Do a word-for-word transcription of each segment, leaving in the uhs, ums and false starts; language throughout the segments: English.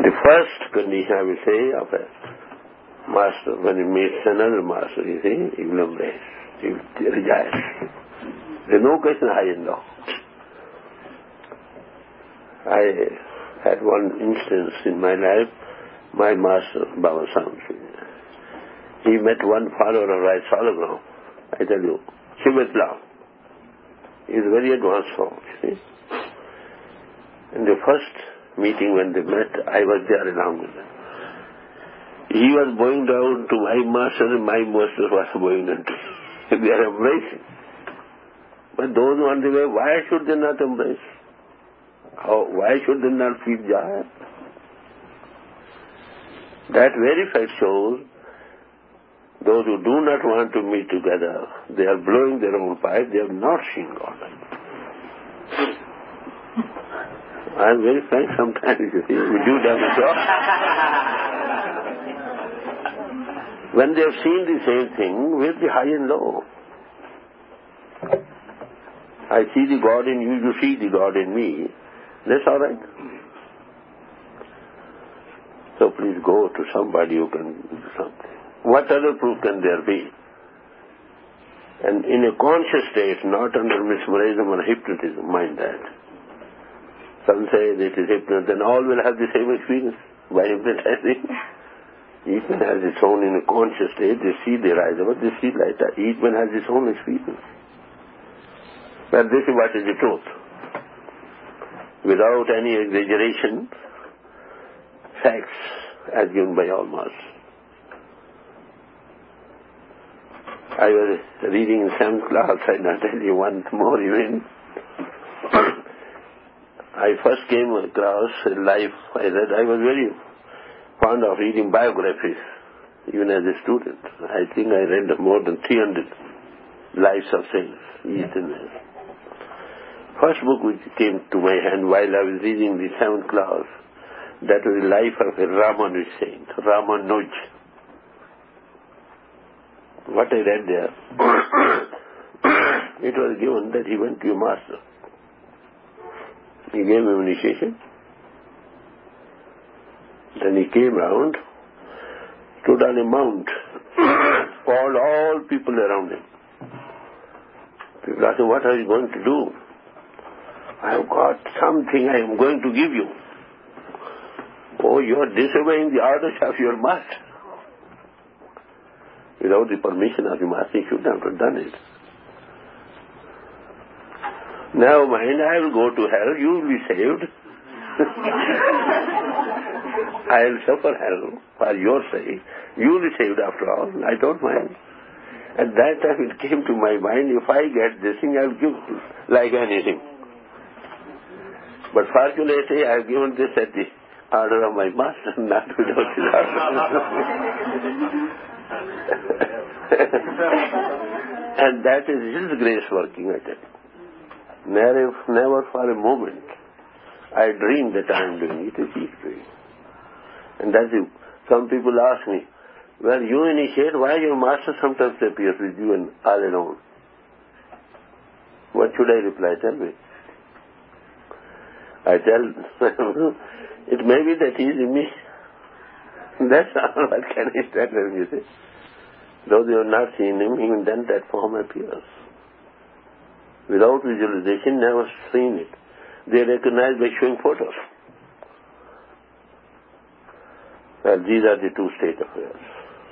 The first condition I will say of a master, when he meets another master, you see, he will embrace, he will rejoice. There is no question high and low. I had one instance in my life, my master, Baba Samsi. He met one follower of Rai Salagram, I tell you, Shivatla. He is very advanced form, you see. In the first meeting when they met, I was there along with them. He was bowing down to my master and my master was bowing down to him. They are embracing. But those who are on the way, why should they not embrace? How, why should they not feel joy? That very fact shows those who do not want to meet together, they are blowing their own pipe, they have not seen God. I am very frank sometimes, you see, we do that as well. When they have seen the same thing, where's the high and low? I see the God in you, you see the God in me. That's all right. So please go to somebody who can do something. What other proof can there be? And in a conscious state, not under mesmerism or hypnotism, mind that. Some say that it is hypnotism, then all will have the same experience by hypnotizing. Each man has its own, in a conscious state, they see the rise of it, they see light. Each man has his own experience. But this is what is the truth. Without any exaggeration, facts as given by all masters. I was reading in seventh class, I not tell you one more even. I first came across life, I read, I was very fond of reading biographies, even as a student. I think I read more than three hundred lives of saints, East and West. First book which came to my hand while I was reading the seventh class, that was the life of a Ramanuj saint, Ramanuj. What I read there, it was given that he went to a master. He gave him initiation. Then he came round, stood on a mount, called all people around him. People asked him, what are you going to do? I have got something I am going to give you. Oh, you are disobeying the orders of your master. Without the permission of the master, he should not have done it. Now mind, I will go to hell, you will be saved. I will suffer hell for your sake. You will be saved after all, I don't mind. At that time it came to my mind, if I get this thing, I will give like anything. But fortunately, I have given this at the order of my master, not without his order. And that is his grace working at it. Never, never for a moment I dream that I am doing it. It is he doing. And that's it. Some people ask me, well, you initiate, why your master sometimes appears with you and all alone? What should I reply? Tell me. I tell, it may be that he is in me. That's all. What can I tell them, you see? Though they have not seen him, even then that form appears. Without visualization, never seen it. They recognize by showing photos. Well, these are the two state affairs.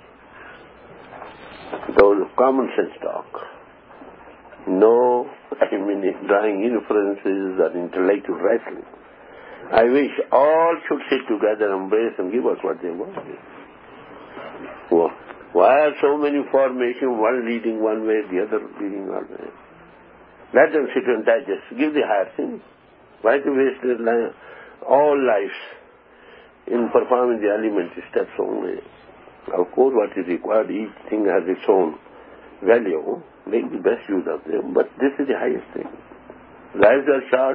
Those of common sense talk. No, I mean, drawing inferences or intellectual wrestling. I wish all should sit together, embrace and give us what they want. Well, why are so many formations, one leading one way, the other leading one way? Let them sit and digest. Give the higher things. Why to waste their life, all lives in performing the elementary steps only? Of course, what is required, each thing has its own value. Make the best use of them. But this is the highest thing. Lives are short.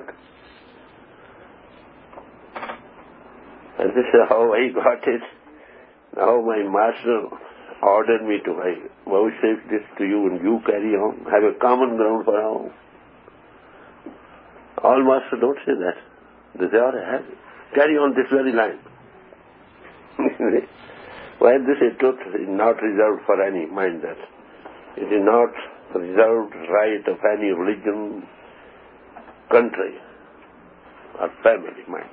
And this is how I got it. Now my master ordered me to I vouchsafe this to you and you carry on. Have a common ground for all. All masters don't say that. They say, all right, have it. Carry on this very line. Why this is truth is not reserved for any mind that. It is not reserved right of any religion, country, or family mind.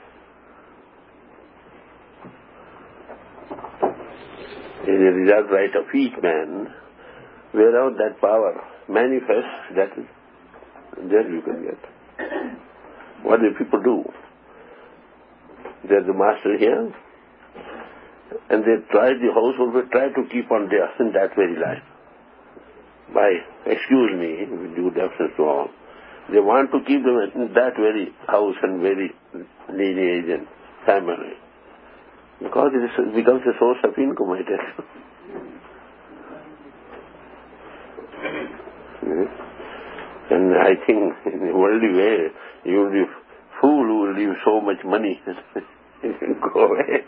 It is a reserved right of each man. Wherever that power manifests, that is, there you can get. What do people do? They are the master here, and they try, the household will try to keep on there in that very life. By, excuse me, with due deference to all, they want to keep them in that very house and very lineage and family. Because it, is, it becomes a source of income, I tell you. And I think in a worldly way, you will be a fool who will leave so much money and go away.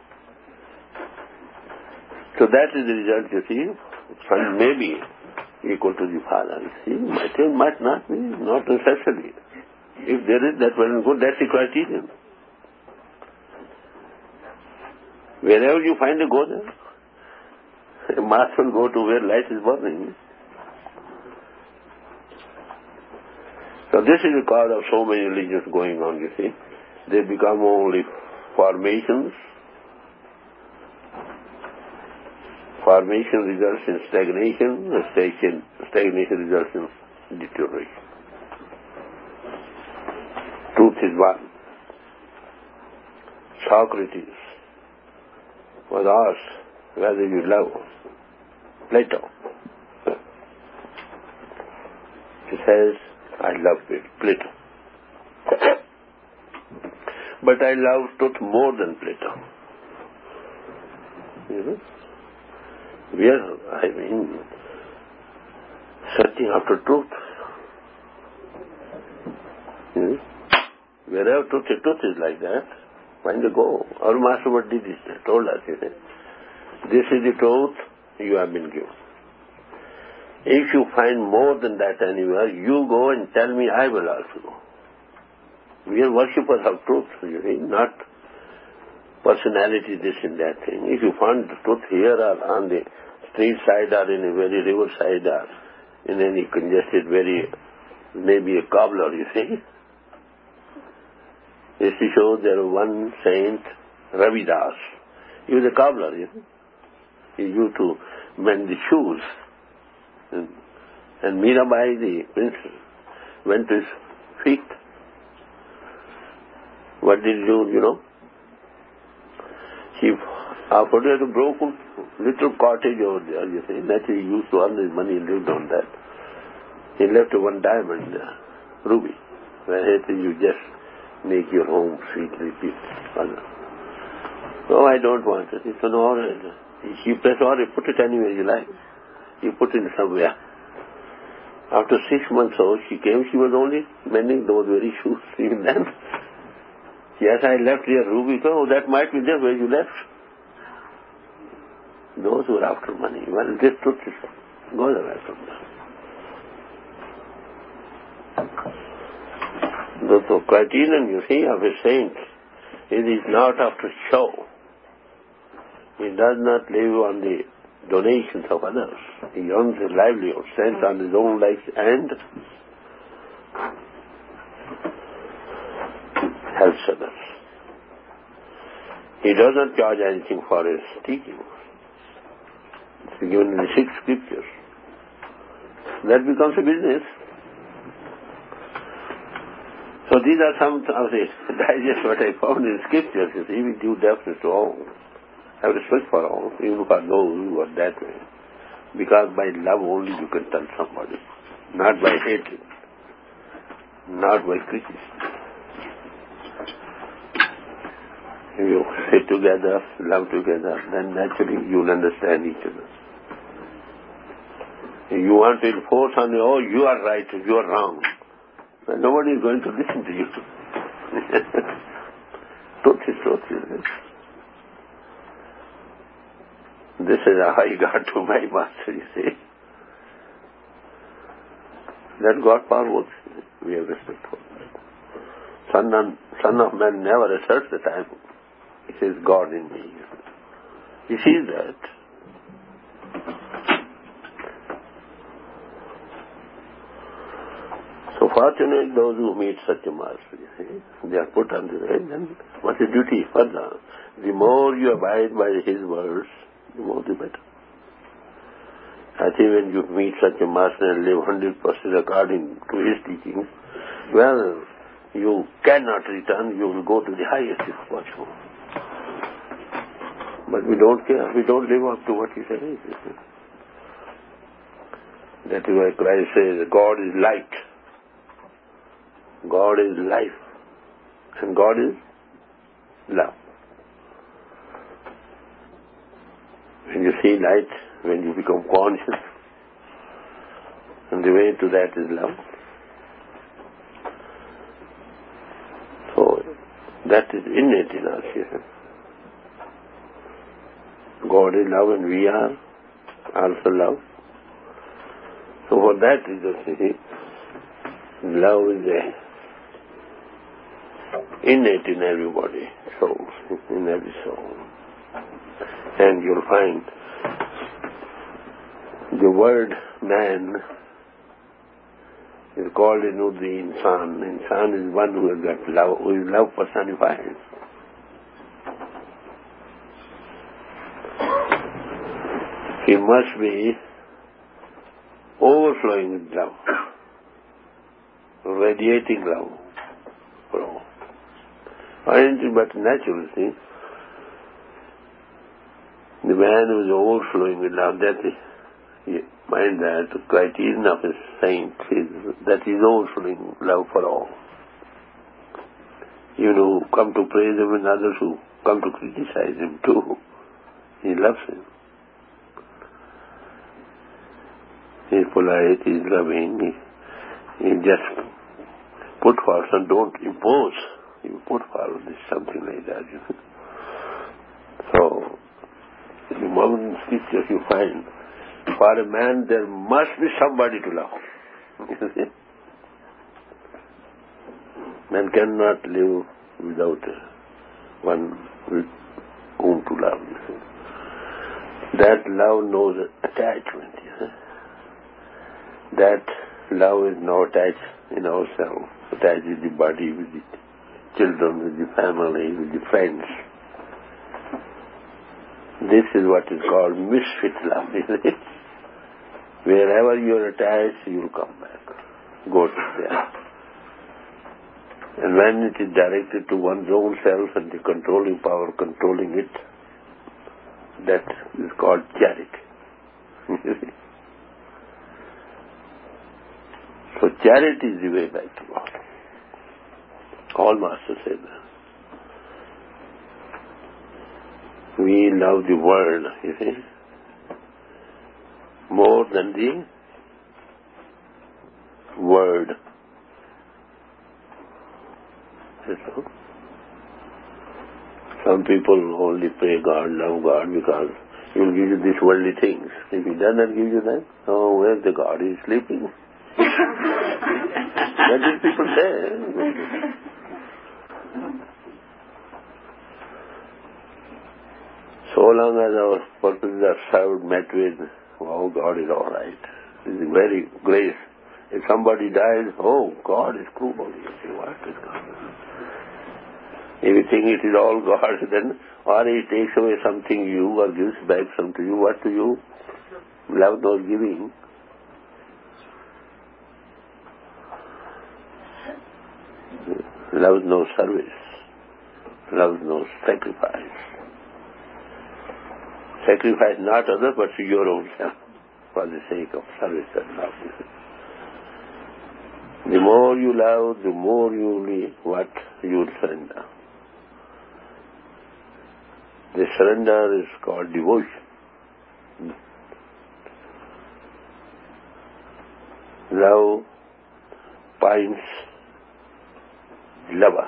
So that is the result, you see. Son may be equal to the father. You see, might or might not be, not necessarily. If there is that well and good, that's the criterion. Wherever you find a go there. A mass will go to where light is burning. So this is the cause of so many religions going on, you see. They become only formations. Formation results in stagnation, and stagnation results in deterioration. Truth is one. Socrates was asked whether you love Plato. He says, I love Plato. But I love truth more than Plato. You know? We are, I mean, searching after truth. You know? Wherever truth is, truth is like that, find the go. Our master what did this? Told us, you know, this is the truth you have been given. If you find more than that anywhere, you go and tell me, I will also go. We are worshippers of truth, you see, not personality, this and that thing. If you find the truth here or on the street side or in a very river side or in any congested, very, maybe a cobbler, you see. This to show there was one saint, Ravidas. He was a cobbler, you know. He used to mend the shoes. And, and Mirabai, the princess, went to his feet. What did he do, you know? She offered her a broken little cottage over there, you see. Naturally, he used to earn his money and lived on that. He left one diamond, uh, ruby, where he said, you just make your home sweetly peaceful. No, I don't want it. It's an order. She pressed order, put it anywhere you like. You put it somewhere. After six months old, she came, she was only mending those very shoes. Even then, yes, I left here ruby. Oh, that might be there where you left. Those who are after money. Well, this truth is goes away from them. The, the criterion, you see, of a saint, it is not after show. He does not live on the donations of others. He earns his livelihood, stands on his own legs and helps others. He does not charge anything for his teaching. It's given in the six scriptures. That becomes a business. So these are some of the digest what I found in scriptures. You see, with due deference to all. Have respect for all, even for those who are that way. Because by love only you can tell somebody. Not by hatred. Not by criticism. If you sit together, love together, then naturally you will understand each other. If you want to enforce on you, oh, you are right, you are wrong, then nobody is going to listen to you. Truth is truth, isn't it? This is how I got to my master, you see. That God power works. We have respect for that. Son, son of man never asserts that I am. He says, God in me. He sees that. So fortunately, those who meet such a master, you see, they are put on the way, then what's the duty further? The more you abide by his words, the more the better. I think when you meet such a master and live one hundred percent according to his teachings, well, you cannot return, you will go to the highest if possible. But we don't care, we don't live up to what he says. That is why Christ says, God is light. God is life. And God is love. When you see light, when you become conscious, and the way to that is love. So, that is innate in us here. God is love and we are also love. So for that reason, see, love is a innate in everybody, soul, in every soul. And you'll find the word man is called in Urdu insan. Insan is one who has got love, who is love personified. He must be overflowing with love, radiating love. Why isn't it but natural, see? The man who is overflowing with love, that is, you mind that the criterion of a saint is that he is overflowing love for all. Even who come to praise him and others who come to criticize him too, he loves him. He is polite, he is loving, he, he just put forward and don't impose. You put forward this, something like that. You know? So, in the modern scriptures you find, for a man there must be somebody to love. You see? Man cannot live without one with whom to love. You see? That love knows attachment. You see? That love is not attached in ourselves, attached with the body, with the children, with the family, with the friends. This is what is called misfit love, isn't it? Wherever you are attached, you will come back. Go to there. And when it is directed to one's own self and the controlling power controlling it, that is called charity. So charity is the way back to God. All masters say that. We love the world, you see, more than the word. So, some people only pray God, love God because He will give you these worldly things. If He does not give you that, oh, where's the God? He is sleeping. That is people say. So long as our purposes are served, met with, oh, God is all right. This is very grace. If somebody dies, oh, God is cruel. You say, what is God? If you think it is all God, then, or He takes away something you or gives back something to you, what do you? Love knows giving. Love knows service. Love knows sacrifice. Sacrifice not others but to your own self for the sake of service and love. The more you love, the more you will what you will surrender. The surrender is called devotion. Love finds lover.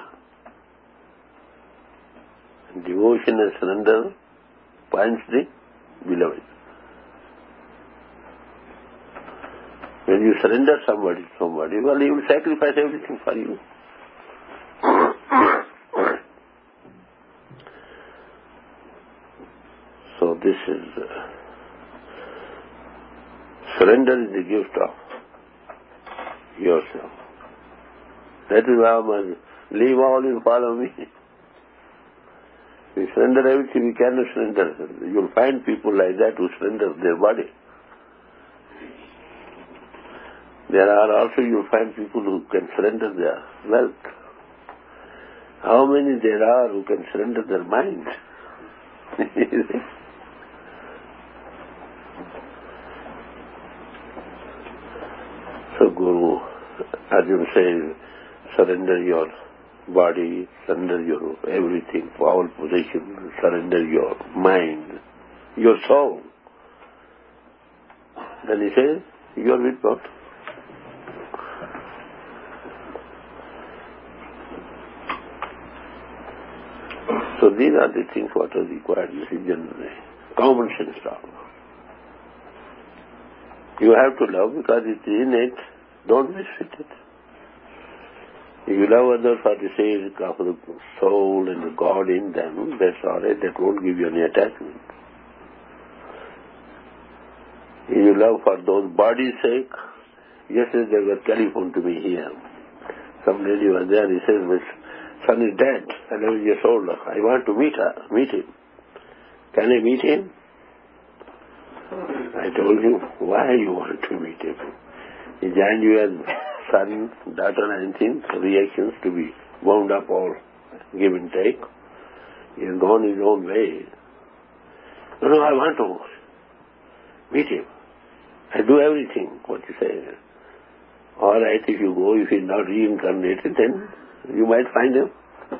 Devotion and surrender finds the beloved. When you surrender somebody to somebody, well, he will sacrifice everything for you. So this is uh, surrender is the gift of yourself. That is why I must leave all and follow me. We surrender everything, we cannot surrender. You'll find people like that who surrender their body. There are also, you'll find people who can surrender their wealth. How many there are who can surrender their mind? So Guru Arjun says, surrender your body, surrender your everything, all possession, surrender your mind, your soul. Then he says, you are with God. So these are the things what are required. This is generally common sense talk. You have to love because it is innate. Don't mistreat it. If you love others for the sake of the soul and the God in them, that's all right. That won't give you any attachment. If you love for those body's sake, yesterday they got telephoned to me here. Some lady was there. He says, my son is dead, eleven years old. I want to meet her, meet him. Can I meet him? I told him, why you want to meet him? He joined you as son, daughter, and anything, reactions to be wound up all, give and take. He has gone his own way. No, no, I want to meet him. I do everything, what you say. All right, if you go, if he's not reincarnated, then you might find him.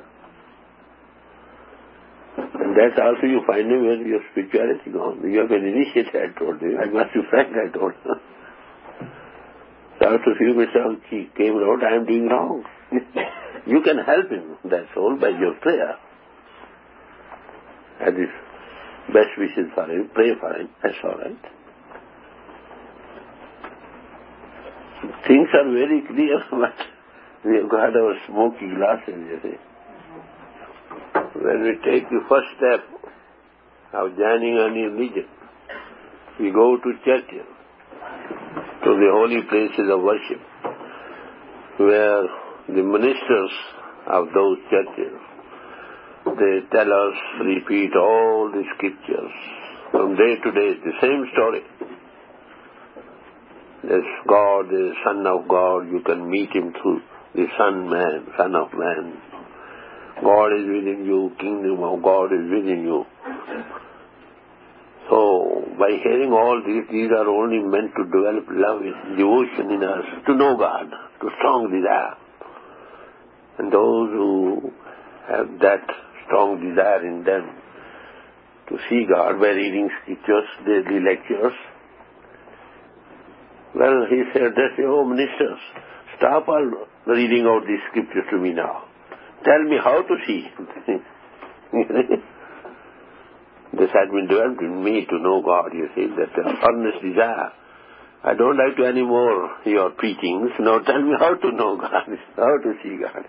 And that's also you find him when your spirituality gone. You have an initiate, I told you. I must be frank, I told you. So after a few myself came out, I am doing wrong. You can help him, that's all, by your prayer. And his best wishes for him, pray for him, that's all right. Things are very clear, but we have got our smoky glasses, you see. When we take the first step of joining any religion, we go to churches, to the holy places of worship, where the ministers of those churches, they tell us, repeat all the scriptures, from day to day, the same story. There's God, the Son of God, you can meet him through the Son man, Son of man. God is within you, kingdom of God is within you. So, by hearing all these, these are only meant to develop love and devotion in us, to know God, to strong desire. And those who have that strong desire in them to see God by reading scriptures, daily lectures, well, he said, that's your oh, ministers, stop all reading out these scriptures to me now. Tell me how to see. This had been developed in me to know God, you see, that earnest desire. I don't like to anymore your preachings. Now tell me how to know God, how to see God.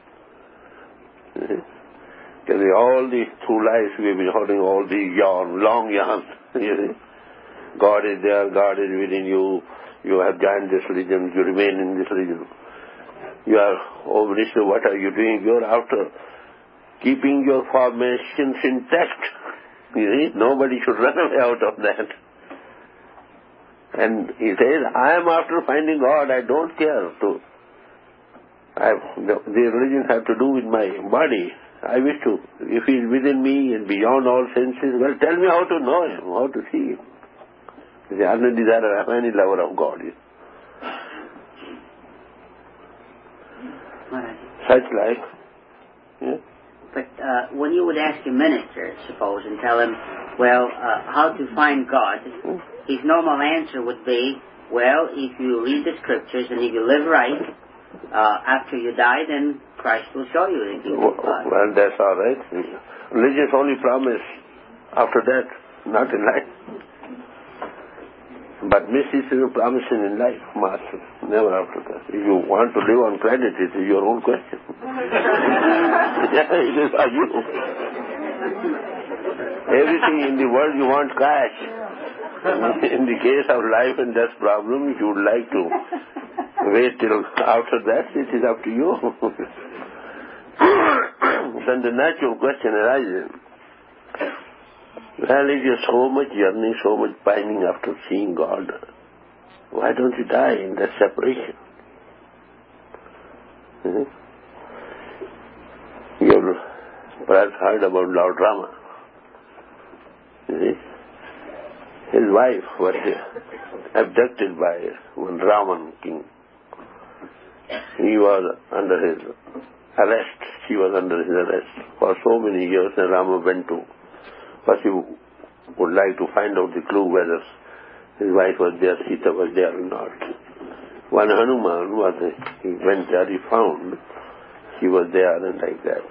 Because all these through life we have been holding all these yarn, long yarn. You see. God is there, God is within you. You have joined this religion, you remain in this religion. You are, oh minister, what are you doing? You are after keeping your formations intact. You see, nobody should run away out of that. And he says, I am after finding God, I don't care to. I, the, the religion have to do with my body. I wish to, if he is within me and beyond all senses, well, tell me how to know him, how to see him. The ardent desire of any lover of God is. Such like. Yeah? But uh, when you would ask a minister, suppose, and tell him, well, uh, how to find God, hmm? his normal answer would be, well, if you read the scriptures and if you live right, uh, after you die, then Christ will show you the kingdom of God. Well, that's all right. Religious only promise after that, not in life. But mysticism promising in life, Master, never after that. If you want to live on planet, it is your own question. Yeah, it is for you. Everything in the world you want cash. In the case of life and death problem, if you would like to wait till after that, it is up to you. Then the natural question arises, well, if you're so much yearning, so much pining after seeing God, why don't you die in that separation? Hmm? You've perhaps heard about Lord Rama. You see? His wife was abducted by one Ravan king. He was under his arrest. She was under his arrest for so many years, and Rama went to, first he would like to find out the clue whether his wife was there, Sita was there or not. When Hanuman was, he went there, he found she was there and like that.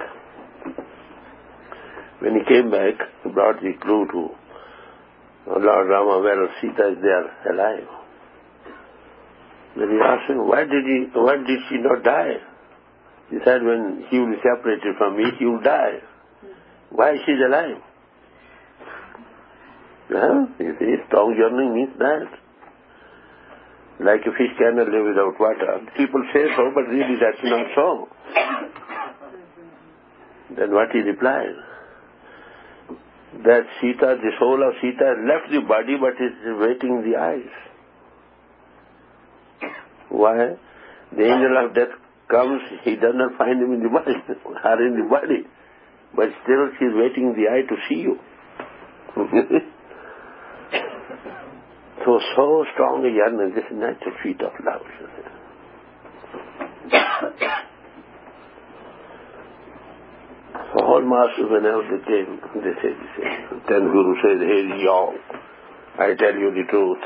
When he came back, he brought the clue to Lord Rama, where Sita is there alive. Then he asked him, why did he, why did she not die? He said, when she will be separated from me, she will die. Why is she alive? Yeah, you see, strong yearning means that. Like a fish cannot live without water. People say so, but really that's not so. Then what he replied? That Sita, the soul of Sita, left the body but is waiting the eyes. Why? The angel of death comes, he does not find him in the body, or in the body, but still she is waiting the eye to see you. So, so strong a yearning, this is natural feat of love. So all masters, whenever they came, they say the same. Then Guru says, hey, y'all, I tell you the truth.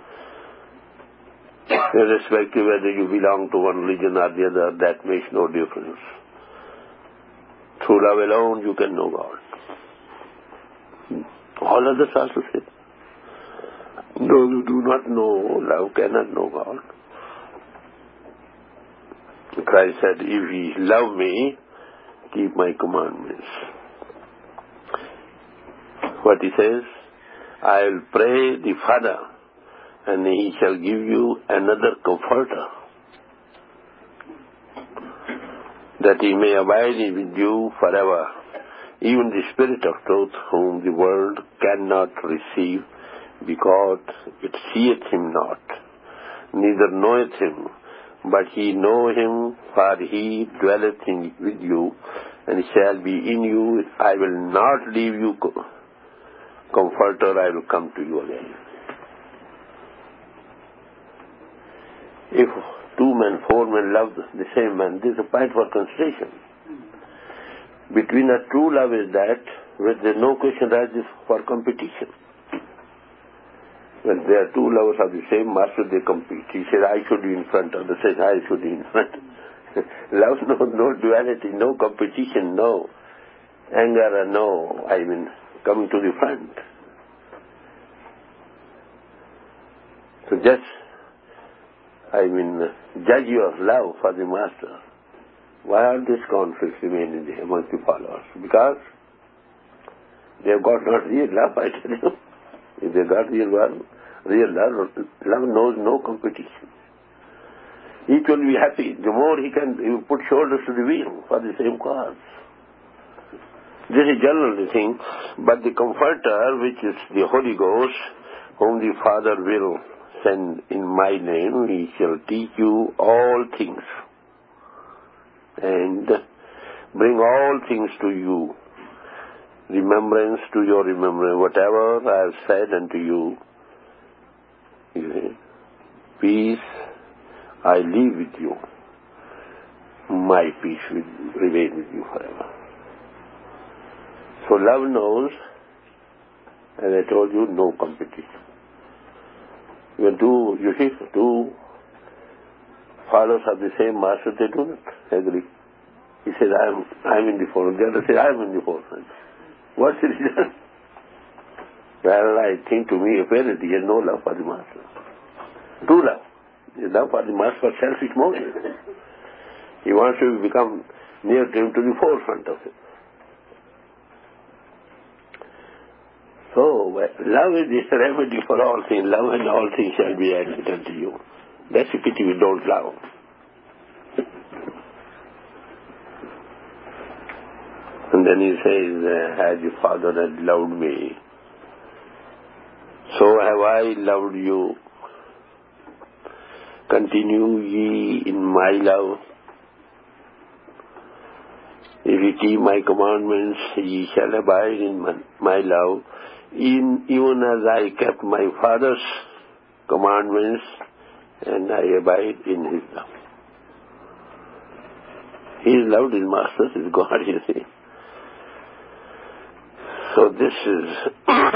Irrespective whether you belong to one religion or the other, that makes no difference. Through love alone you can know God. All others also say, those who do not know love cannot know God. Christ said, if ye love me, keep my commandments. What he says, I will pray the Father, and he shall give you another comforter, that he may abide with you forever, even the Spirit of truth, whom the world cannot receive, because it seeth him not, neither knoweth him, but ye know him, for he dwelleth in, with you, and shall be in you. I will not leave you comforter, I will come to you again. If two men, four men love the same man, this is a point for consideration. Between a true love is that where there no question arises for competition. When there are two lovers of the same master, they compete. He says, I should be in front. Other says, I should be in front. Love knows no duality, no competition, no anger, no, I mean, coming to the front. So just, I mean, judge your love for the master. Why are these conflicts remaining among the followers? Because they have got not real love, I tell you. If they got real love, real love, love knows no competition. Each will be happy. The more he can he put shoulders to the wheel for the same cause. This is generally the thing. But the Comforter, which is the Holy Ghost, whom the Father will send in my name, he shall teach you all things and bring all things to you. Remembrance to your remembrance. Whatever I have said unto you, peace I leave with you. My peace will remain with you forever. So love knows, as I told you, no competition. When two, you see, two followers of the same master, they do not agree. He says, I am, I am in the forefront. The other says, I am in the forefront. What's the reason? Well, I think to me, apparently, he has no love for the master. True love. His love for the master for selfish motive. He wants to become near to him, to the forefront of it. So, love is the remedy for all things. Love and all things shall be added unto you. That's a pity we don't love. And then he says, as your father had loved me, so have I loved you. Continue ye in my love. If ye keep my commandments, ye shall abide in my, my love, in, even as I kept my Father's commandments, and I abide in his love. He is loved his master, his God, you see. So this is,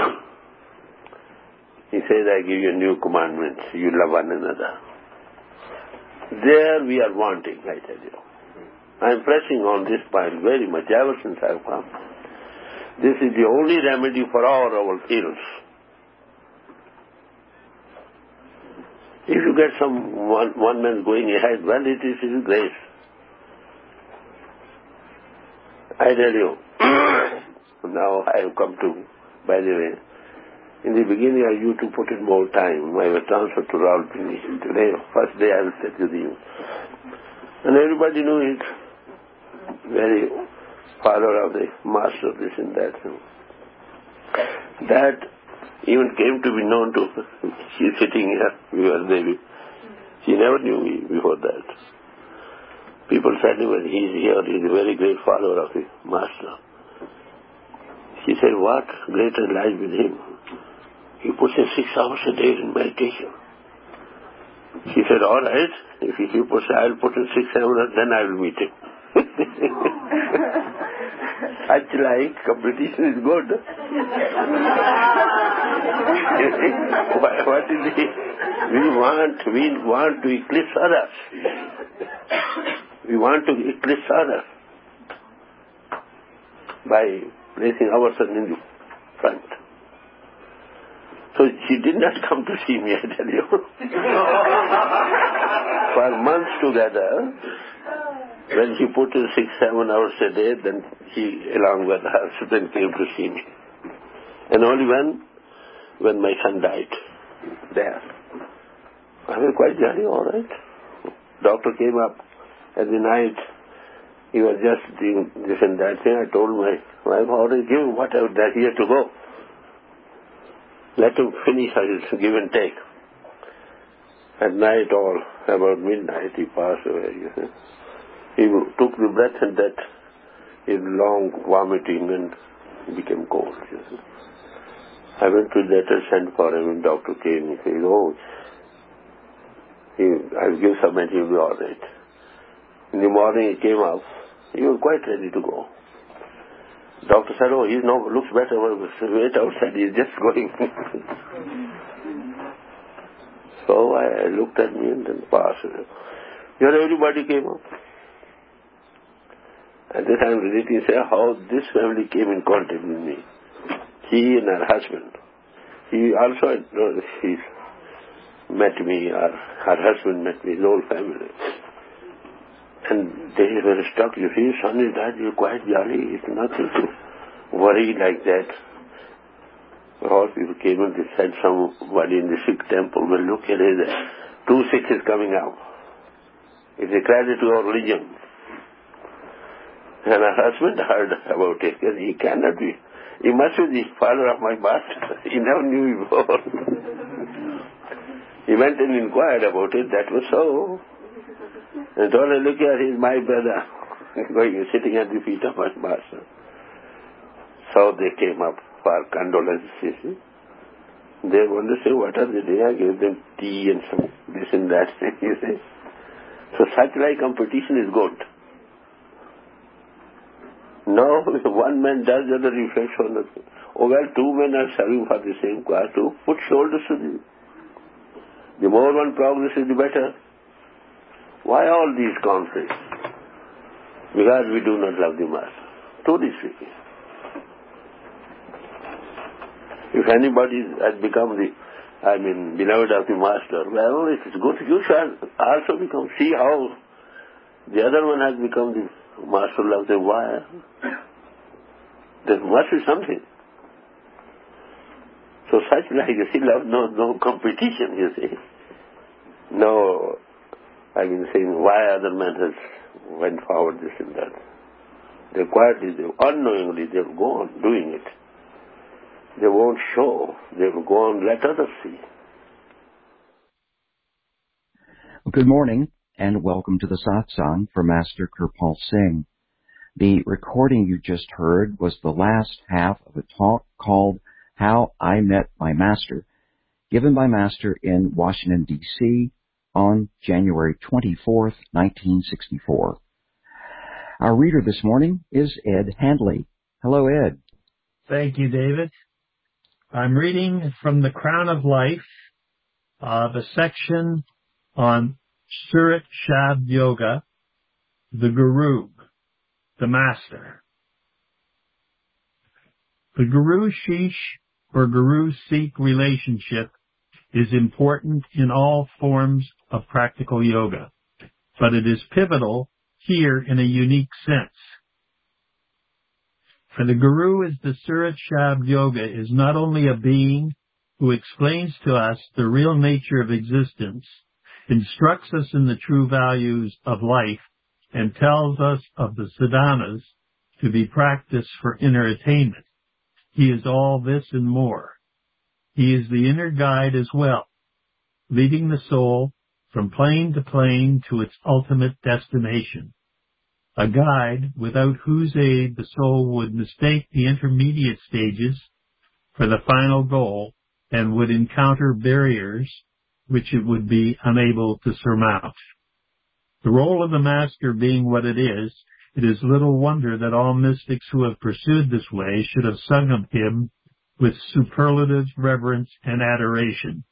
he says, I give you new commandments, you love one another. There we are wanting, I tell you. I am pressing on this point very much ever since I have come. This is the only remedy for all our ills. If you get some one, one man going ahead, well, it is his grace. I tell you, now I have come to, by the way, in the beginning I used to put in more time. I was transferred to Rawalpindi. Today, first day I will set with you. And everybody knew it. Very father of the master, this and that. That even came to be known to, she is sitting here, we were there. She never knew me before that. People said when he is here, he is a very great follower of the master. She said, what greater lies with him? He puts in six hours a day in meditation. She said, all right, if he puts, I'll put in six hours, then I will meet him. Such like competition is good. What is it? We want, we want to eclipse others. We want to eclipse others by placing ourselves in the front. So she did not come to see me, I tell you. For months together, when she put in six, seven hours a day, then she, along with her husband, came to see me. And only when, when my son died, there. I was quite jolly, all right. Doctor came up at the night. He was just doing this and that thing. I told my wife, already give him whatever that he had to go. Let him finish his give and take. At night, all about midnight, he passed away. You know. He took the breath and that is long vomiting and became cold. You know. I went to letter sent for him and doctor came. He said, oh, he, I'll give some and he'll be all right. In the morning he came up. He was quite ready to go. Doctor said, oh, he now looks better. Wait outside, he's just going. So I, I looked at me and then passed. Here everybody came up. At the time, relatives say how this family came in contact with me. She and her husband. He also, no, she met me, or her husband met me, the whole family. And they were struck. You see, son is that, you're quite jolly. It's nothing to worry like that. All people came and they said somebody in the Sikh temple, well, look, here is two Sikhs coming out. It's a credit to our religion. And her husband heard about it, because he cannot be. He must be the father of my master. He never knew me before. He went and inquired about it. That was so. And told her, look here, he's my brother. Going, sitting at the feet of my master. So they came up for condolences. They want to say, what are they doing? I gave them tea and some this and that, you see. So such like competition is good. No, if one man does, the other reflects on the other. Oh, well, two men are serving for the same cause, to put shoulders to the... The more one progresses, the better. Why all these conflicts? Because we do not love the Master. Truly speaking. If anybody has become the, I mean, beloved of the Master, well, it is good. You shall also become. See how the other one has become the Master loves the wire. There must be something. So such like still have no, no competition, you see. No, I've been saying why other men has went forward this and that. They quietly, they, unknowingly, they'll go on doing it. They won't show. They will go on, let others see. Well, good morning, and welcome to the satsang for Master Kirpal Singh. The recording you just heard was the last half of a talk called How I Met My Master, given by Master in Washington, D C on January twenty-fourth, nineteen sixty-four. Our reader this morning is Ed Handley. Hello, Ed. Thank you, David. I'm reading from The Crown of Life, uh, the section on Surat Shabd Yoga, the Guru, the Master. The Guru-Shish or Guru-Sikh relationship is important in all forms of practical yoga, but it is pivotal here in a unique sense. For the Guru is the Surat Shabd Yoga is not only a being who explains to us the real nature of existence, instructs us in the true values of life, and tells us of the sadhanas to be practiced for inner attainment. He is all this and more. He is the inner guide as well, leading the soul from plane to plane to its ultimate destination. A guide without whose aid the soul would mistake the intermediate stages for the final goal and would encounter barriers which it would be unable to surmount. The role of the Master being what it is, it is little wonder that all mystics who have pursued this way should have sung of him with superlative reverence and adoration.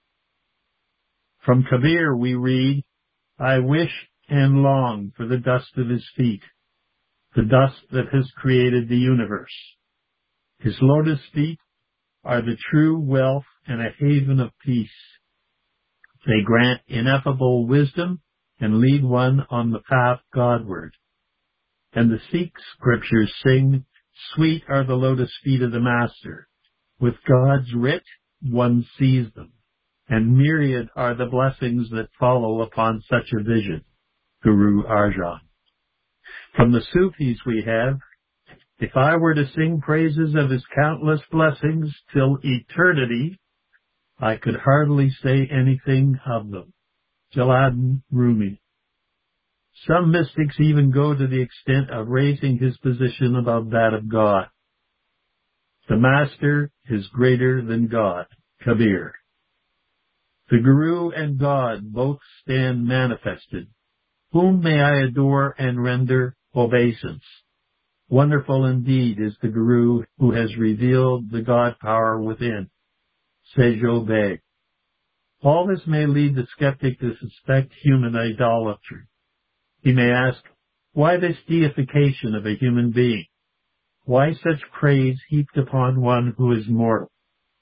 From Kabir we read, I wish and long for the dust of his feet, the dust that has created the universe. His lotus feet are the true wealth and a haven of peace. They grant ineffable wisdom and lead one on the path Godward. And the Sikh scriptures sing, sweet are the lotus feet of the Master. With God's writ, one sees them, and myriad are the blessings that follow upon such a vision. Guru Arjan. From the Sufis we have, if I were to sing praises of his countless blessings till eternity, I could hardly say anything of them. Jalaluddin Rumi. Some mystics even go to the extent of raising his position above that of God. The Master is greater than God. Kabir. The Guru and God both stand manifested. Whom may I adore and render obeisance? Wonderful indeed is the Guru who has revealed the God power within. Sejo Beg. All this may lead the skeptic to suspect human idolatry. He may ask, why this deification of a human being? Why such praise heaped upon one who is mortal?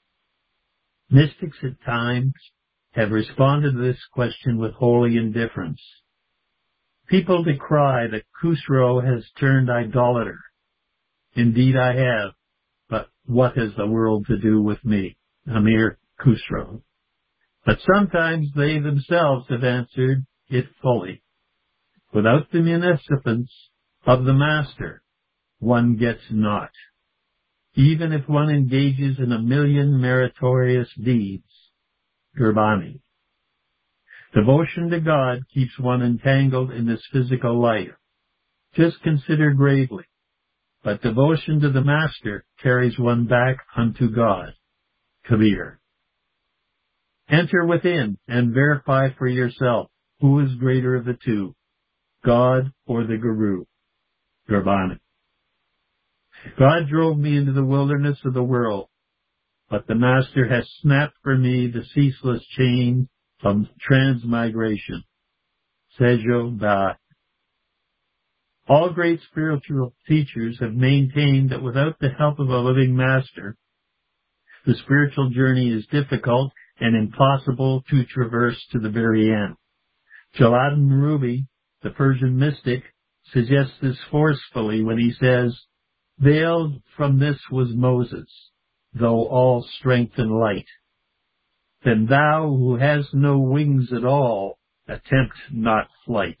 Mystics at times have responded to this question with holy indifference. People decry that Khusro has turned idolater. Indeed I have, but what has the world to do with me, Amir Khusro? But sometimes they themselves have answered it fully. Without the munificence of the Master, one gets naught. Even if one engages in a million meritorious deeds. Gurbani. Devotion to God keeps one entangled in this physical life. Just consider gravely. But devotion to the Master carries one back unto God. Kabir. Enter within and verify for yourself who is greater of the two, God or the Guru. Gurbani. God drove me into the wilderness of the world, but the Master has snapped for me the ceaseless chain of transmigration. Sejo Ba. All great spiritual teachers have maintained that without the help of a living Master, the spiritual journey is difficult and impossible to traverse to the very end. Jalaluddin Rumi, the Persian mystic, suggests this forcefully when he says, veiled from this was Moses, though all strength and light. Then thou, who hast no wings at all, attempt not flight.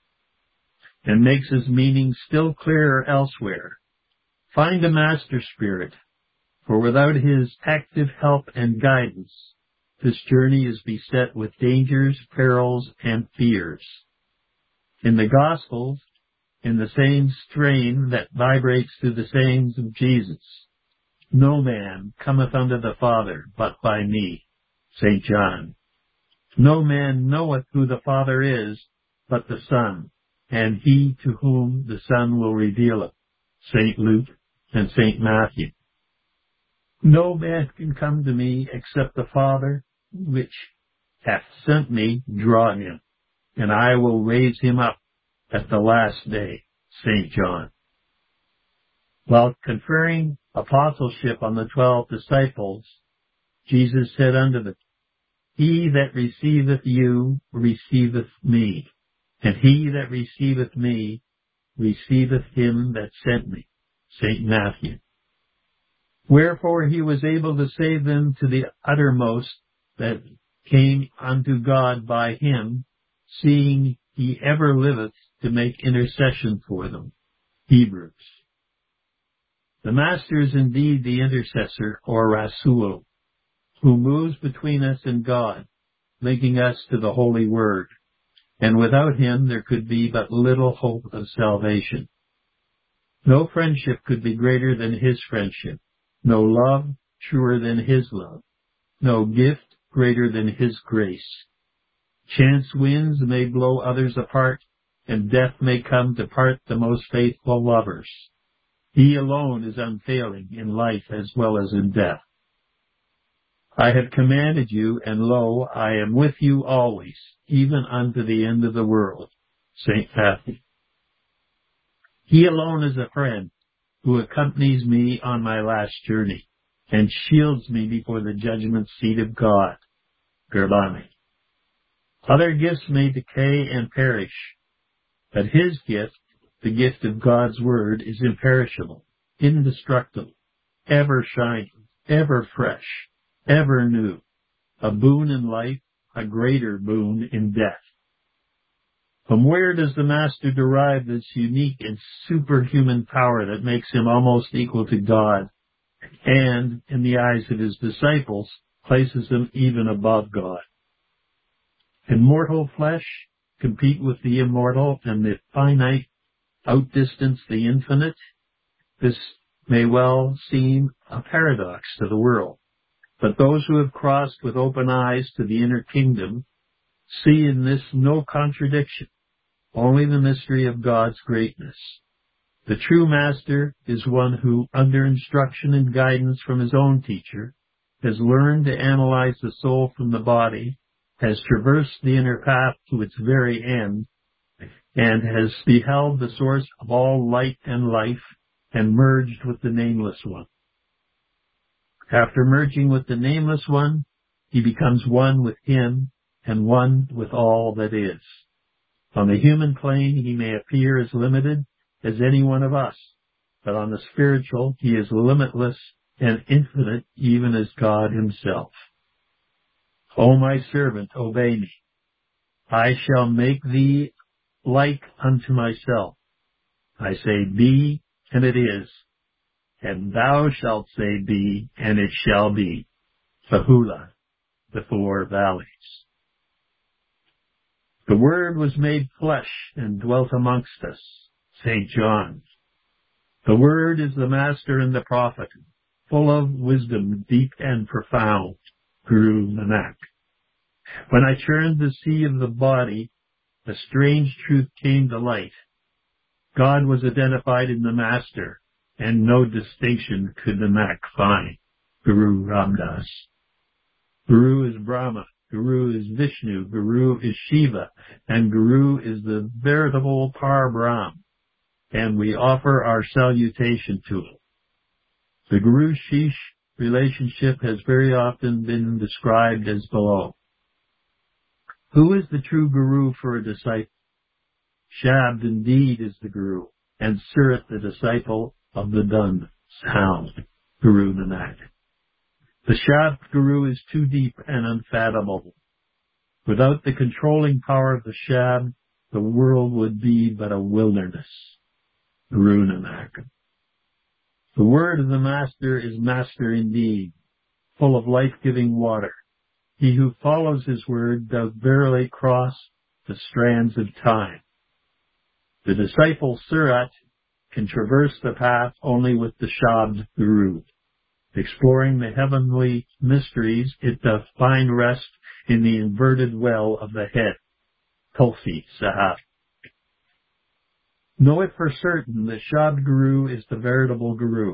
And makes his meaning still clearer elsewhere. Find a master spirit, for without his active help and guidance, this journey is beset with dangers, perils, and fears. In the Gospels, in the same strain that vibrates through the sayings of Jesus, no man cometh unto the Father but by me, Saint John. No man knoweth who the Father is but the Son, and he to whom the Son will reveal it, Saint Luke and Saint Matthew. No man can come to me except the Father which hath sent me draw him, and I will raise him up at the last day, Saint John. While conferring apostleship on the twelve disciples, Jesus said unto them, He that receiveth you receiveth me, and he that receiveth me receiveth him that sent me, Saint Matthew. Wherefore he was able to save them to the uttermost that came unto God by him, seeing he ever liveth to make intercession for them. Hebrews. The Master is indeed the intercessor, or Rasul, who moves between us and God, linking us to the Holy Word, and without him there could be but little hope of salvation. No friendship could be greater than his friendship, no love truer than his love, no gift greater than his grace. Chance winds may blow others apart, and death may come to part the most faithful lovers. He alone is unfailing in life as well as in death. I have commanded you, and lo, I am with you always, even unto the end of the world. Saint Matthew. He alone is a friend who accompanies me on my last journey and shields me before the judgment seat of God. Gurbani. Other gifts may decay and perish, but his gift, the gift of God's Word, is imperishable, indestructible, ever shining, ever fresh, ever new, a boon in life, a greater boon in death. From where does the Master derive this unique and superhuman power that makes him almost equal to God, and, in the eyes of his disciples, places him even above God? Can mortal flesh compete with the immortal, and the finite outdistance the infinite? This may well seem a paradox to the world, but those who have crossed with open eyes to the inner kingdom see in this no contradiction, only the mystery of God's greatness. The true Master is one who, under instruction and guidance from his own teacher, has learned to analyze the soul from the body, has traversed the inner path to its very end, and has beheld the source of all light and life, and merged with the Nameless One. After merging with the Nameless One, he becomes one with him, and one with all that is. On the human plane, he may appear as limited as any one of us, but on the spiritual, he is limitless and infinite, even as God himself. O my servant, obey me. I shall make thee like unto myself. I say, be, and it is. And thou shalt say, be, and it shall be. Bahula, the Four Valleys. The Word was made flesh and dwelt amongst us. Saint John. The Word is the Master and the Prophet, full of wisdom deep and profound. Guru Nanak. When I churned the sea of the body, a strange truth came to light. God was identified in the Master, and no distinction could Nanak find. Guru Ramdas. Guru is Brahma, Guru is Vishnu, Guru is Shiva, and Guru is the veritable Par Brahm, and we offer our salutation to him. The Guru-Shish relationship has very often been described as below. Who is the true Guru for a disciple? Shabd indeed is the Guru, and Surat the disciple of the done sound, Guru Nanak. The Shabd Guru is too deep and unfathomable. Without the controlling power of the Shabd, the world would be but a wilderness. Guru Nanak. The word of the Master is Master indeed, full of life-giving water. He who follows his word does verily cross the strands of time. The disciple Surat can traverse the path only with the Shabd Guru. Exploring the heavenly mysteries, it doth find rest in the inverted well of the head. Tulsi Sahab. Know it for certain the Shabd Guru is the veritable Guru.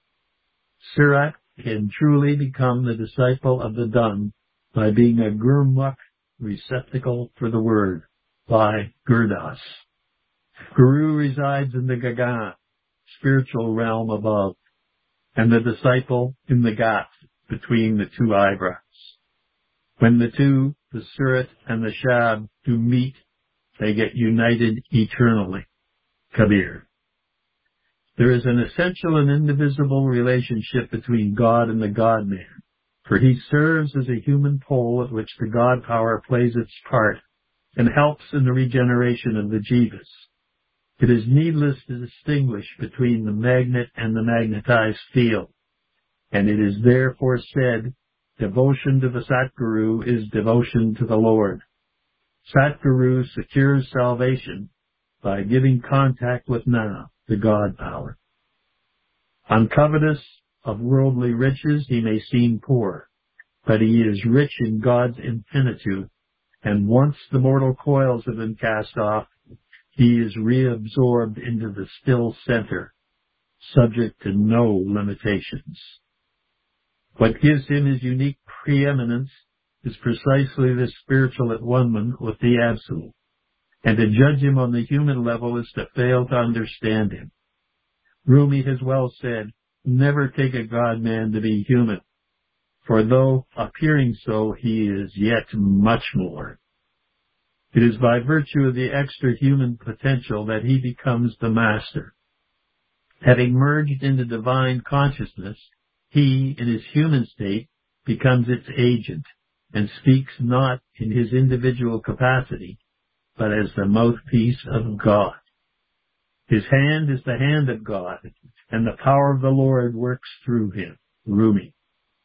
Surat can truly become the disciple of the Dun by being a Gurmukh receptacle for the word, by Gurdas. Guru resides in the Gagan, spiritual realm above, and the disciple in the Gat, between the two eyebrows. When the two, the Surat and the Shabd, do meet, they get united eternally. Kabir. There is an essential and indivisible relationship between God and the God-man, for he serves as a human pole at which the God power plays its part and helps in the regeneration of the jivas. It is needless to distinguish between the magnet and the magnetized field, and it is therefore said, devotion to the Satguru is devotion to the Lord. Satguru secures salvation by giving contact with Nana, the God power. Uncovetous of worldly riches, he may seem poor, but he is rich in God's infinitude, and once the mortal coils have been cast off, he is reabsorbed into the still center, subject to no limitations. What gives him his unique preeminence is precisely this spiritual at one-ment with the Absolute, and to judge him on the human level is to fail to understand him. Rumi has well said, never take a God-man to be human, for though appearing so, he is yet much more. It is by virtue of the extra-human potential that he becomes the master. Having merged into divine consciousness, he, in his human state, becomes its agent, and speaks not in his individual capacity, but as the mouthpiece of God. His hand is the hand of God, and the power of the Lord works through him. Rumi.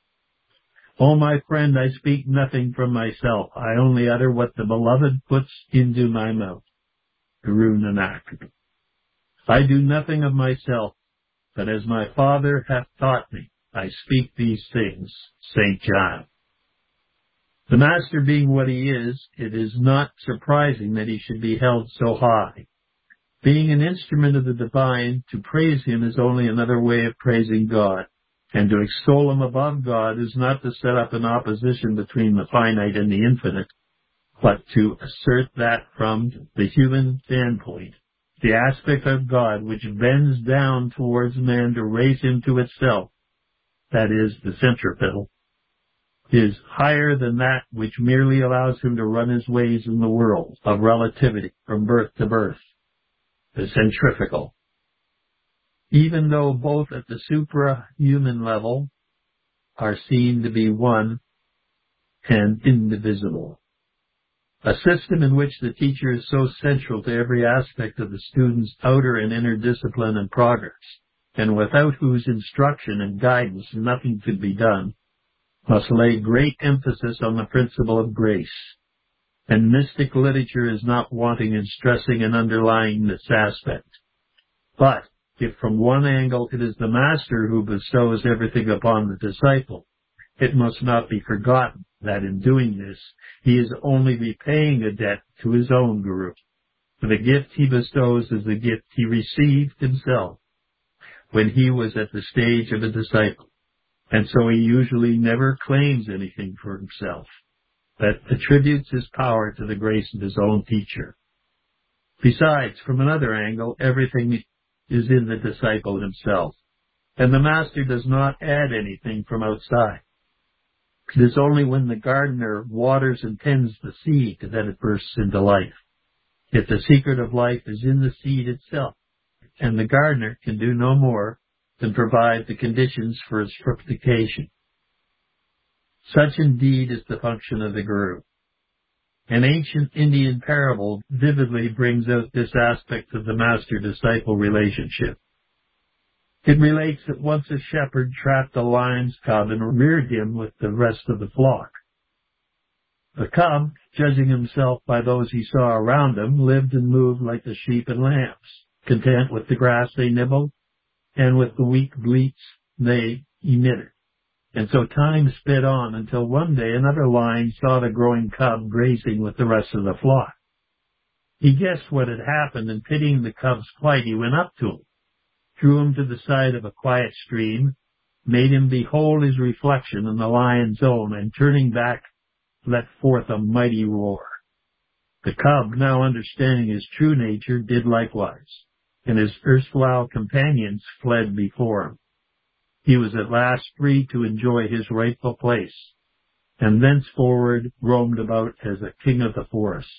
O my friend, I speak nothing from myself. I only utter what the Beloved puts into my mouth. Guru Nanak. I do nothing of myself, but as my Father hath taught me, I speak these things. Saint John. The Master being what he is, it is not surprising that he should be held so high. Being an instrument of the divine, to praise him is only another way of praising God. And to extol him above God is not to set up an opposition between the finite and the infinite, but to assert that from the human standpoint, the aspect of God which bends down towards man to raise him to itself, that is, the centripetal, is higher than that which merely allows him to run his ways in the world of relativity from birth to birth, the centrifugal. Even though both at the supra-human level are seen to be one and indivisible. A system in which the teacher is so central to every aspect of the student's outer and inner discipline and progress, and without whose instruction and guidance nothing could be done, must lay great emphasis on the principle of grace. And mystic literature is not wanting in stressing and underlying this aspect. But if from one angle it is the Master who bestows everything upon the disciple, it must not be forgotten that in doing this, he is only repaying a debt to his own Guru. For the gift he bestows is the gift he received himself when he was at the stage of a disciple, and so he usually never claims anything for himself, but attributes his power to the grace of his own teacher. Besides, from another angle, everything is in the disciple himself, and the Master does not add anything from outside. It is only when the gardener waters and tends the seed that it bursts into life. Yet the secret of life is in the seed itself, and the gardener can do no more than provide the conditions for its fructification. Such indeed is the function of the Guru. An ancient Indian parable vividly brings out this aspect of the master-disciple relationship. It relates that once a shepherd trapped a lion's cub and reared him with the rest of the flock. The cub, judging himself by those he saw around him, lived and moved like the sheep and lambs, content with the grass they nibbled and with the weak bleats they emitted. And so time sped on until one day another lion saw the growing cub grazing with the rest of the flock. He guessed what had happened, and pitying the cub's plight, he went up to him, drew him to the side of a quiet stream, made him behold his reflection in the lion's own, and turning back, let forth a mighty roar. The cub, now understanding his true nature, did likewise, and his erstwhile companions fled before him. He was at last free to enjoy his rightful place, and thenceforward roamed about as a king of the forest.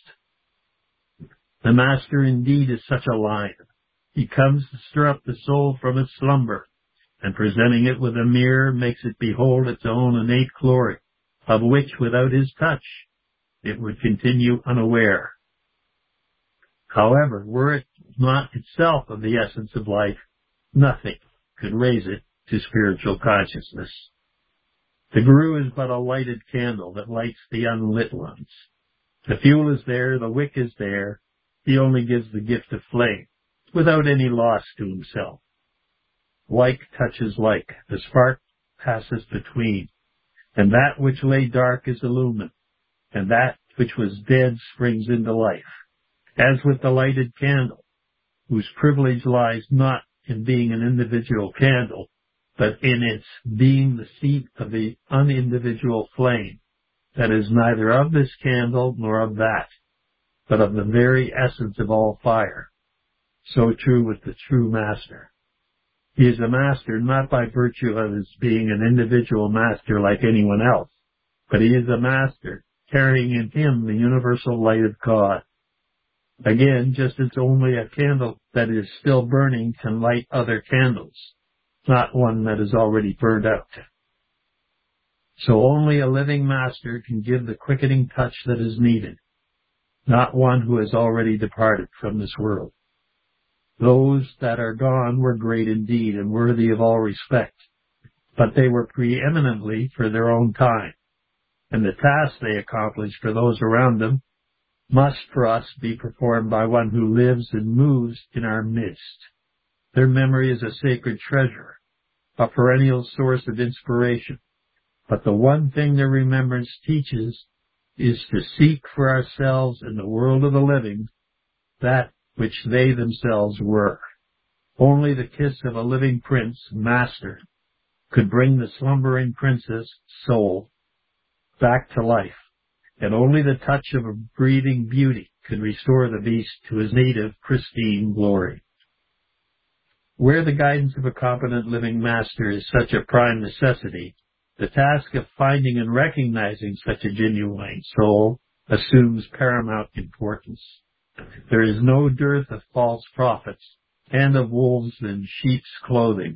The master indeed is such a lion. He comes to stir up the soul from its slumber, and presenting it with a mirror, makes it behold its own innate glory, of which, without his touch, it would continue unaware. However, were it not itself of the essence of life, nothing could raise it to spiritual consciousness. The Guru is but a lighted candle that lights the unlit ones. The fuel is there, the wick is there. He only gives the gift of flame, without any loss to himself. Like touches like, the spark passes between, and that which lay dark is illumined, and that which was dead springs into life, as with the lighted candle, whose privilege lies not in being an individual candle, but in its being the seat of the unindividual flame, that is neither of this candle nor of that, but of the very essence of all fire. So true with the true master. He is a master not by virtue of his being an individual master like anyone else, but he is a master carrying in him the universal light of God. Again, just as only a candle that is still burning can light other candles, not one that is already burned out. So only a living master can give the quickening touch that is needed, not one who has already departed from this world. Those that are gone were great indeed and worthy of all respect, but they were preeminently for their own time, and the task they accomplished for those around them must for us be performed by one who lives and moves in our midst. Their memory is a sacred treasure, a perennial source of inspiration, but the one thing their remembrance teaches is to seek for ourselves in the world of the living that which they themselves were. Only the kiss of a living prince, master, could bring the slumbering princess, soul, back to life, and only the touch of a breathing beauty could restore the beast to his native pristine glory. Where the guidance of a competent living master is such a prime necessity, the task of finding and recognizing such a genuine soul assumes paramount importance. There is no dearth of false prophets and of wolves in sheep's clothing.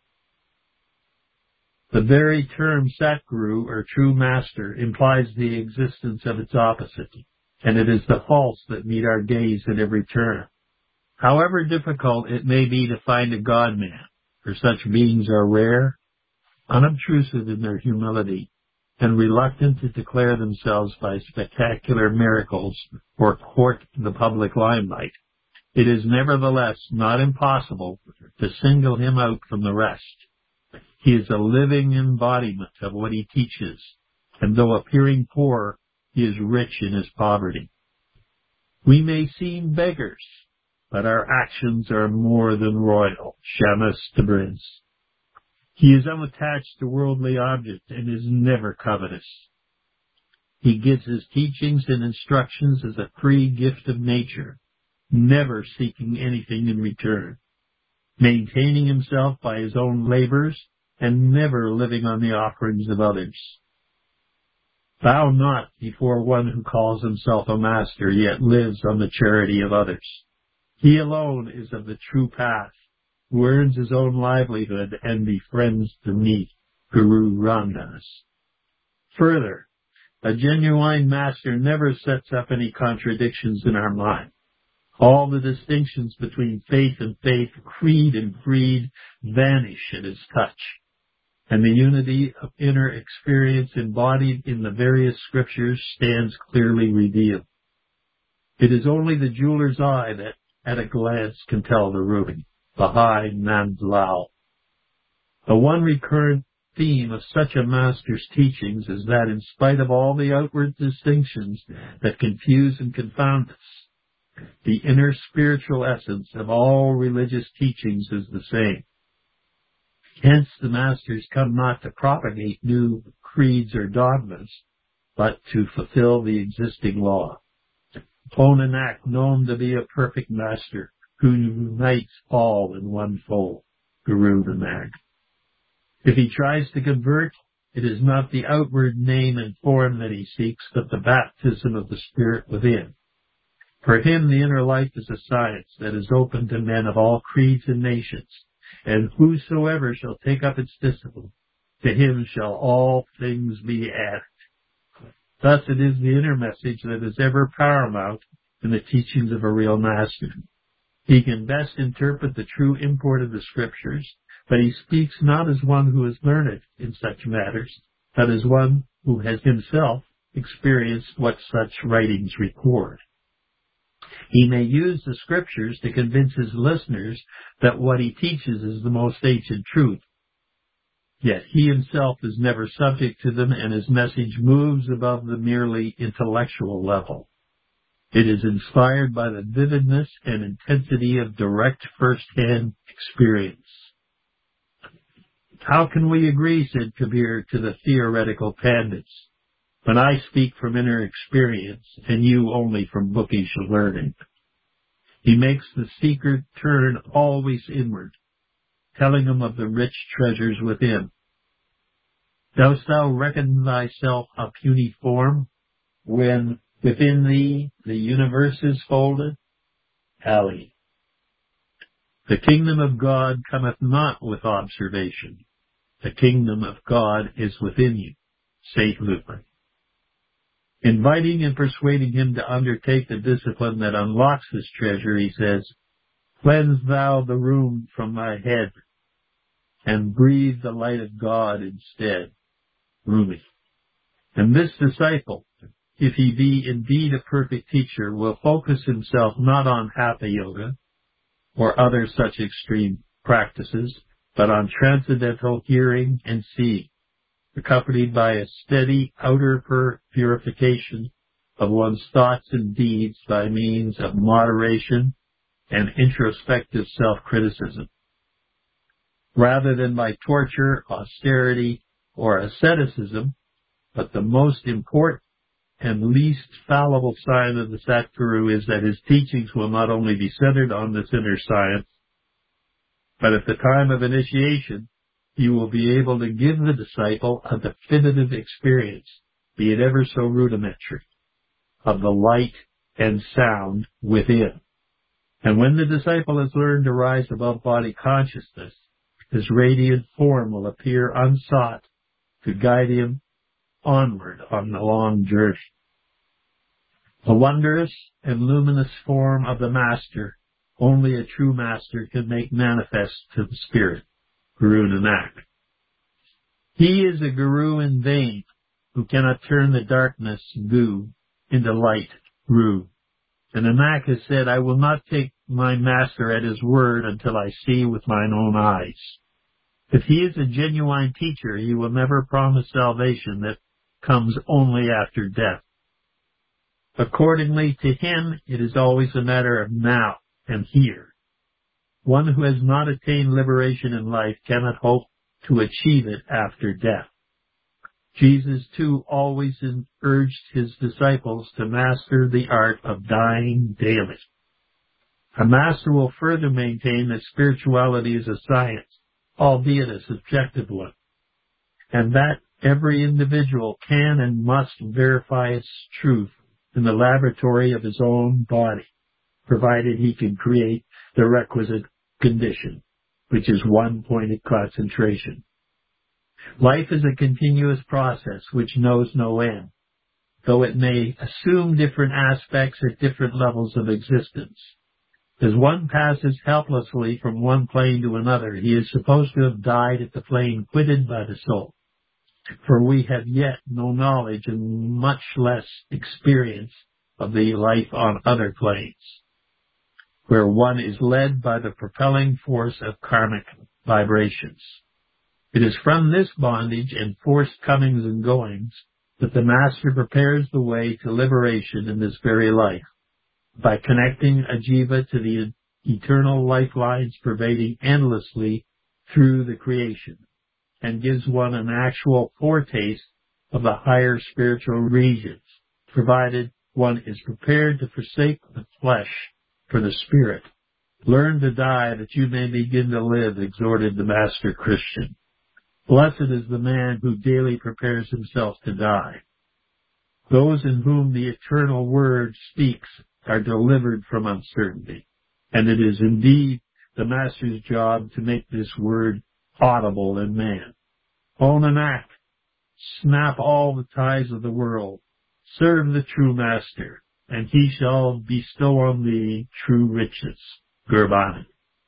The very term Satguru, or true master, implies the existence of its opposite, and it is the false that meet our gaze at every turn. However difficult it may be to find a God-man, for such beings are rare, unobtrusive in their humility, and reluctant to declare themselves by spectacular miracles or court the public limelight, it is nevertheless not impossible to single him out from the rest. He is a living embodiment of what he teaches, and though appearing poor, he is rich in his poverty. We may seem beggars, but our actions are more than royal. Shamus Tabriz. He is unattached to worldly objects and is never covetous. He gives his teachings and instructions as a free gift of nature, never seeking anything in return, maintaining himself by his own labors and never living on the offerings of others. Bow not before one who calls himself a master, yet lives on the charity of others. He alone is of the true path, who earns his own livelihood and befriends the meek Guru Ramdas. Further, a genuine master never sets up any contradictions in our mind. All the distinctions between faith and faith, creed and creed vanish at his touch, and the unity of inner experience embodied in the various scriptures stands clearly revealed. It is only the jeweler's eye that at a glance can tell the ruby, Baha'i Manzlal. The one recurrent theme of such a master's teachings is that in spite of all the outward distinctions that confuse and confound us, the inner spiritual essence of all religious teachings is the same. Hence the masters come not to propagate new creeds or dogmas, but to fulfill the existing law. O Nanak, known to be a perfect master, who unites all in one fold, Guru Nanak. If he tries to convert, it is not the outward name and form that he seeks, but the baptism of the Spirit within. For him, the inner life is a science that is open to men of all creeds and nations, and whosoever shall take up its discipline, to him shall all things be added. Thus it is the inner message that is ever paramount in the teachings of a real master. He can best interpret the true import of the scriptures, but he speaks not as one who is learned in such matters, but as one who has himself experienced what such writings record. He may use the scriptures to convince his listeners that what he teaches is the most ancient truth. Yet he himself is never subject to them, and his message moves above the merely intellectual level. It is inspired by the vividness and intensity of direct first-hand experience. How can we agree, said Kabir to the theoretical pandits, when I speak from inner experience and you only from bookish learning? He makes the seeker turn always inward, telling him of the rich treasures within. Dost thou reckon thyself a puny form, when within thee the universe is folded? Ali. The kingdom of God cometh not with observation. The kingdom of God is within you, Saint Luke. Inviting and persuading him to undertake the discipline that unlocks this treasure, he says, cleanse thou the room from thy head, and breathe the light of God instead. Rumi. And this disciple, if he be indeed a perfect teacher, will focus himself not on Hatha Yoga or other such extreme practices, but on transcendental hearing and seeing, accompanied by a steady outer purification of one's thoughts and deeds by means of moderation and introspective self-criticism, rather than by torture, austerity, or asceticism. But the most important and least fallible sign of the Satguru is that his teachings will not only be centered on this inner science, but at the time of initiation, he will be able to give the disciple a definitive experience, be it ever so rudimentary, of the light and sound within. And when the disciple has learned to rise above body consciousness, his radiant form will appear unsought to guide him onward on the long journey. The wondrous and luminous form of the Master, only a true Master can make manifest to the Spirit, Guru Nanak. He is a Guru in vain who cannot turn the darkness, Gu, into light, Ru. And Nanak has said, I will not take my Master at his word until I see with mine own eyes. If he is a genuine teacher, he will never promise salvation that comes only after death. Accordingly, to him, it is always a matter of now and here. One who has not attained liberation in life cannot hope to achieve it after death. Jesus, too, always urged his disciples to master the art of dying daily. A master will further maintain that spirituality is a science, albeit a subjective one, and that every individual can and must verify its truth in the laboratory of his own body, provided he can create the requisite condition, which is one-pointed concentration. Life is a continuous process which knows no end, though it may assume different aspects at different levels of existence. As one passes helplessly from one plane to another, he is supposed to have died at the plane quitted by the soul. For we have yet no knowledge and much less experience of the life on other planes, where one is led by the propelling force of karmic vibrations. It is from this bondage and forced comings and goings that the Master prepares the way to liberation in this very life, by connecting a jiva to the eternal lifelines pervading endlessly through the creation, and gives one an actual foretaste of the higher spiritual regions, provided one is prepared to forsake the flesh for the spirit. Learn to die that you may begin to live, exhorted the Master Christian. Blessed is the man who daily prepares himself to die. Those in whom the eternal word speaks are delivered from uncertainty, and it is indeed the Master's job to make this word audible in man. Own an act. Snap all the ties of the world. Serve the true Master, and he shall bestow on thee true riches. Gurbani.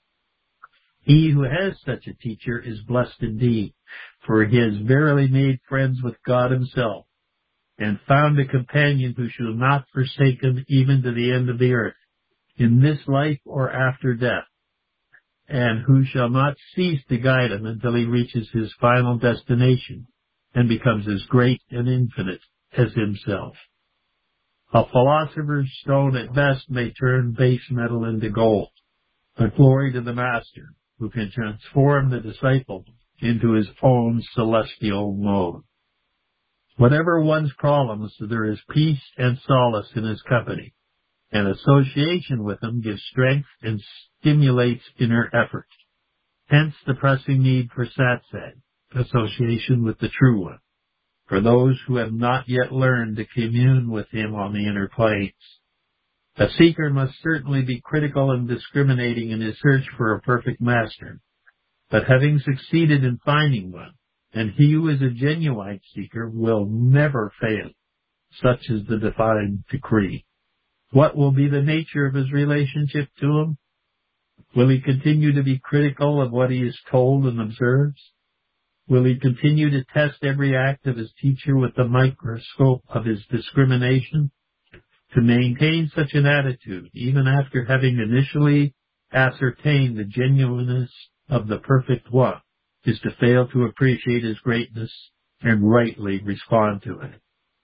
He who has such a teacher is blessed indeed, for he has verily made friends with God himself, and found a companion who shall not forsake him even to the end of the earth, in this life or after death, and who shall not cease to guide him until he reaches his final destination and becomes as great and infinite as himself. A philosopher's stone at best may turn base metal into gold, but glory to the Master, who can transform the disciple into his own celestial mode. Whatever one's problems, there is peace and solace in his company, and association with him gives strength and stimulates inner effort. Hence the pressing need for satsang, association with the True One, for those who have not yet learned to commune with him on the inner planes. A seeker must certainly be critical and discriminating in his search for a perfect master, but having succeeded in finding one, and he who is a genuine seeker will never fail. Such is the divine decree. What will be the nature of his relationship to him? Will he continue to be critical of what he is told and observes? Will he continue to test every act of his teacher with the microscope of his discrimination? To maintain such an attitude, even after having initially ascertained the genuineness of the perfect one, is to fail to appreciate his greatness and rightly respond to it.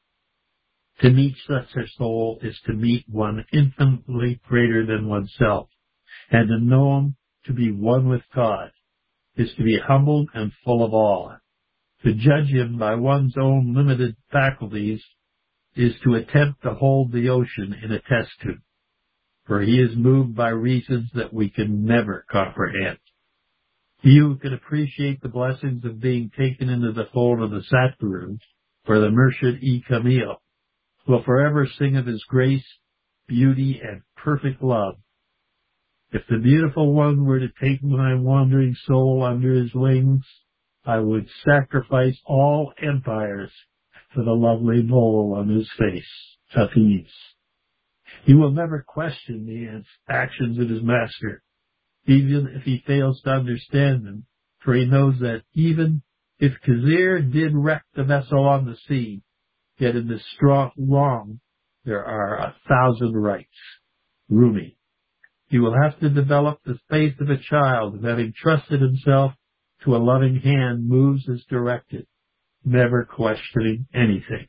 To meet such a soul is to meet one infinitely greater than oneself, and to know him to be one with God is to be humbled and full of awe. To judge him by one's own limited faculties is to attempt to hold the ocean in a test tube, for he is moved by reasons that we can never comprehend. He who can appreciate the blessings of being taken into the fold of the Satgurus, or the Murshid-e-Kamil, will forever sing of his grace, beauty, and perfect love. If the beautiful one were to take my wandering soul under his wings, I would sacrifice all empires for the lovely mole on his face, Hafiz. He will never question the actions of his master, even if he fails to understand them, for he knows that even if Khizr did wreck the vessel on the sea, yet in this strong wrong there are a thousand rights. Rumi. He will have to develop the faith of a child who, having trusted himself to a loving hand, moves as directed, never questioning anything.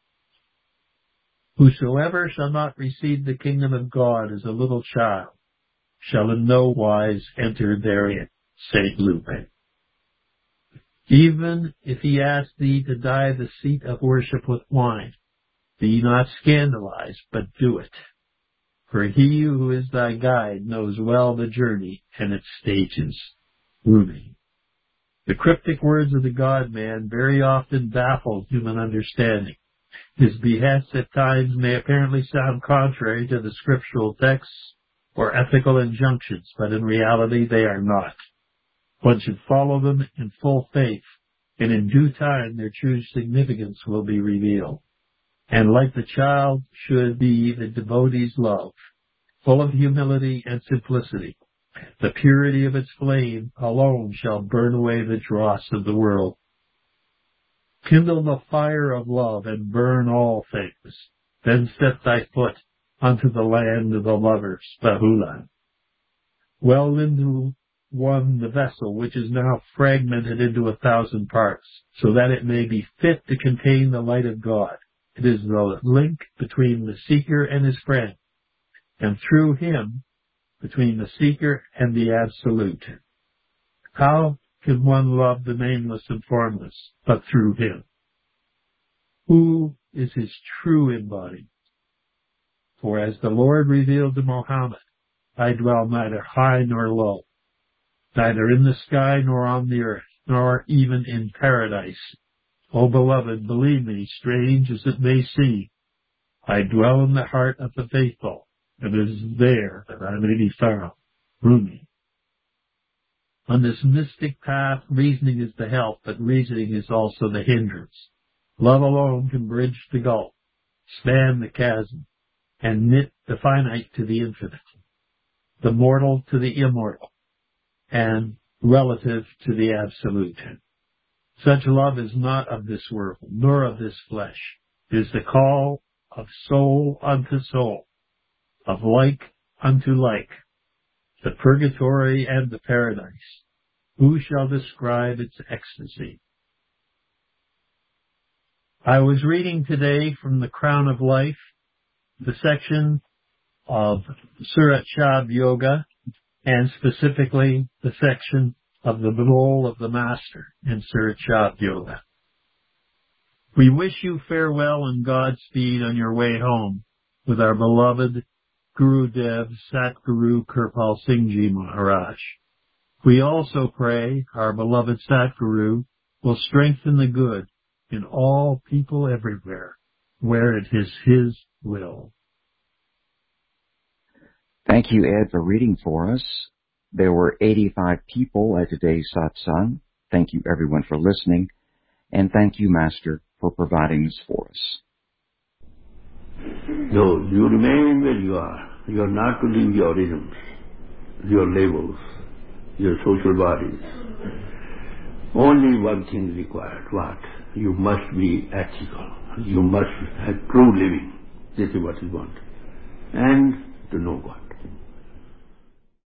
Whosoever shall not receive the kingdom of God as a little child shall in no wise enter therein. Saint Luke. Even if he ask thee to dye the seat of worship with wine, be not scandalized, but do it. For he who is thy guide knows well the journey and its stages. Rumi. The cryptic words of the God-man very often baffle human understanding. His behests at times may apparently sound contrary to the scriptural texts or ethical injunctions, but in reality they are not. One should follow them in full faith and in due time their true significance will be revealed. And like the child should be the devotee's love, full of humility and simplicity. The purity of its flame alone shall burn away the dross of the world. Kindle the fire of love and burn all things. Then set thy foot unto the land of the lovers, Bahula. Well into one the vessel, which is now fragmented into a thousand parts, so that it may be fit to contain the light of God. It is the link between the seeker and his friend, and through him, between the seeker and the Absolute. How can one love the nameless and formless, but through him? Who is his true embodiment? For as the Lord revealed to Mohammed, I dwell neither high nor low, neither in the sky nor on the earth, nor even in paradise. O beloved, believe me, strange as it may seem, I dwell in the heart of the faithful, and it is there that I may be found. Rumi. On this mystic path, reasoning is the help, but reasoning is also the hindrance. Love alone can bridge the gulf, span the chasm, and knit the finite to the infinite, the mortal to the immortal, and relative to the absolute. Such love is not of this world, nor of this flesh. It is the call of soul unto soul, of like unto like, the purgatory and the paradise. Who shall describe its ecstasy? I was reading today from the Crown of Life, the section of Surat Shab Yoga, and specifically the section of the role of the Master in Surat Shab Yoga. We wish you farewell and Godspeed on your way home with our beloved Gurudev Satguru Kirpal Singh Ji Maharaj. We also pray our beloved Satguru will strengthen the good in all people everywhere, where it is his will. Thank you, Ed, for reading for us. There were eighty-five people at today's satsang. Thank you, everyone, for listening. And thank you, Master, for providing this for us. No, you remain where you are. You are not to leave your isms, your labels, your social bodies. Only one thing is required. What? You must be ethical. You must have true living. This is what you want. And to know God.